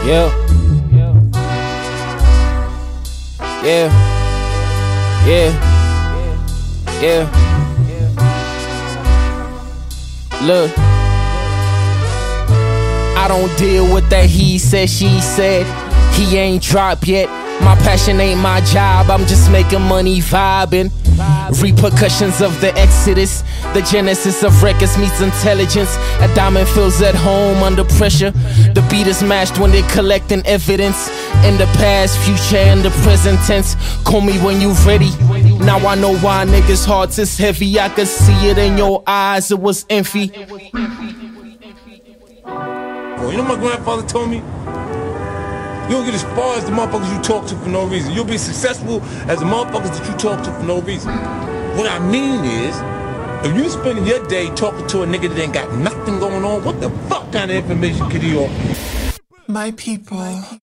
Yeah. Yeah. Yeah. Yeah. Look, I don't deal with that he said, she said. He ain't dropped yet. My passion ain't my job, I'm just making money vibing. Repercussions of the exodus, the genesis of records meets intelligence. A diamond feels at home under pressure. The beat is mashed when they're collecting evidence. In the past, future, and the present tense. Call me when you ready. Now I know why niggas' hearts is heavy. I could see it in your eyes, it was envy. Well, you know my grandfather told me? You don't get as far as the motherfuckers you talk to for no reason. You'll be successful as the motherfuckers that you talk to for no reason. What I mean is, if you spending your day talking to a nigga that ain't got nothing going on, what the fuck kind of information could he offer? My people.